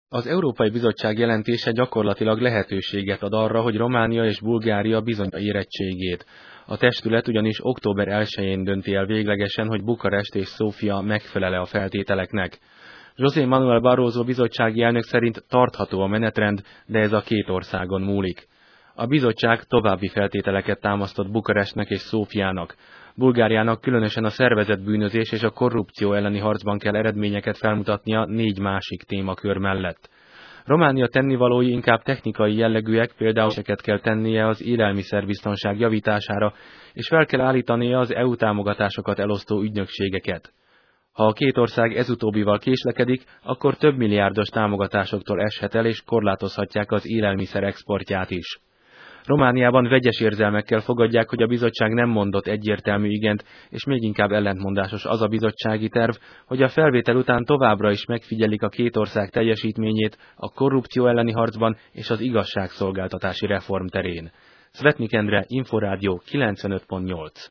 Az Európai Bizottság jelentése gyakorlatilag lehetőséget ad arra, hogy Románia és Bulgária bizonyítsa érettségét. A testület ugyanis október 1-én dönti el véglegesen, hogy Bukarest és Szófia megfelel-e a feltételeknek. José Manuel Barroso bizottsági elnök szerint tartható a menetrend, de ez a két országon múlik. A bizottság további feltételeket támasztott Bukarestnek és Szófiának. Bulgáriának különösen a szervezett bűnözés és a korrupció elleni harcban kell eredményeket felmutatnia 4 másik témakör mellett. Románia tennivalói inkább technikai jellegűek, például seket kell tennie az élelmiszerbiztonság javítására, és fel kell állítania az EU támogatásokat elosztó ügynökségeket. Ha a két ország ezutóbbival késlekedik, akkor több milliárdos támogatásoktól eshet el, és korlátozhatják az élelmiszer exportját is. Romániában vegyes érzelmekkel fogadják, hogy a bizottság nem mondott egyértelmű igent, és még inkább ellentmondásos az a bizottsági terv, hogy a felvétel után továbbra is megfigyelik a két ország teljesítményét a korrupció elleni harcban és az igazságszolgáltatási reform terén. Szvetnik Endre, Inforádió 95.8.